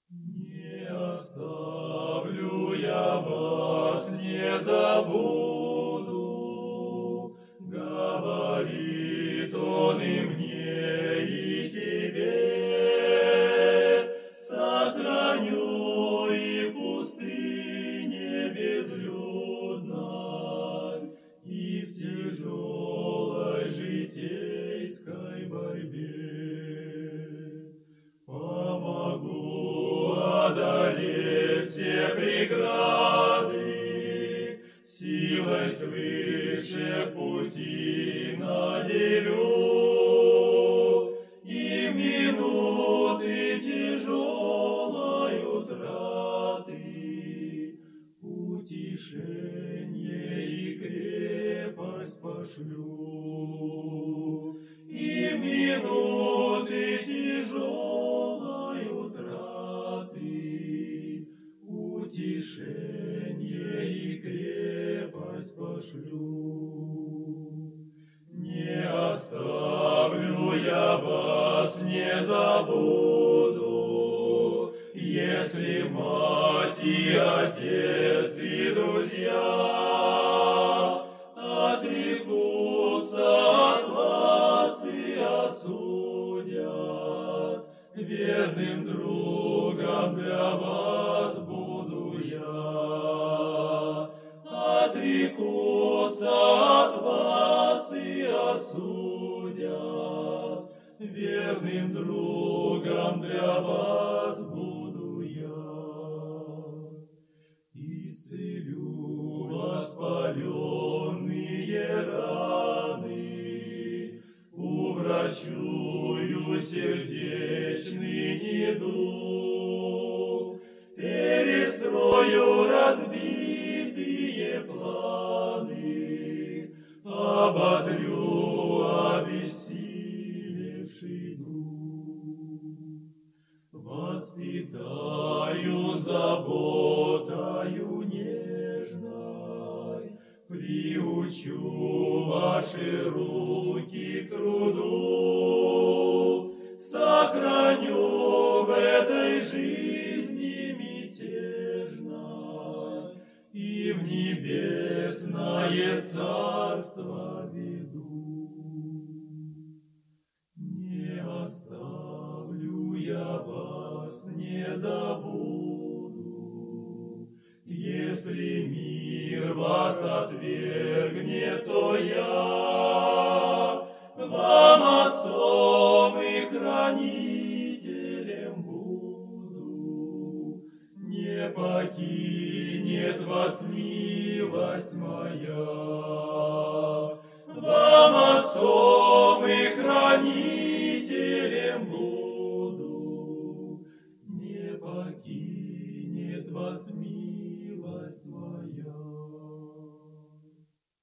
Не оставлю я вас, не забуду, говорит он и мне, и тебе. Сохраню и в пустыне безлюдной, и в тяжелой житейской борьбе. Помогу одолеть все преграды, силой свыше пути наделю, и минуты тяжелой утраты утешение и крепость пошлю, и минуты тяжелой утраты утешение и крепость пошлю. Не оставлю я вас, не забуду, если мать и отец и друзья отрекутся от вас и осудят, верным другом для вас буду я. Отрекутся от вас и осудят, верным другом для вас буду я. Исцелю воспаленные раны, уврачую сердечный недуг, перестрою разбитые планы, ободрю обессилевший дух, воспитаю заботою нежной, приучу ваши руки к труду, сохраню в этой жизни мятежной и в небесное царство веду. Не оставлю я вас, не забуду, если мир вас отвергнет, то я вам отцом и хранителем буду. Не покинет вас милость моя, вам отцом и хранителем буду. Не покинет вас милость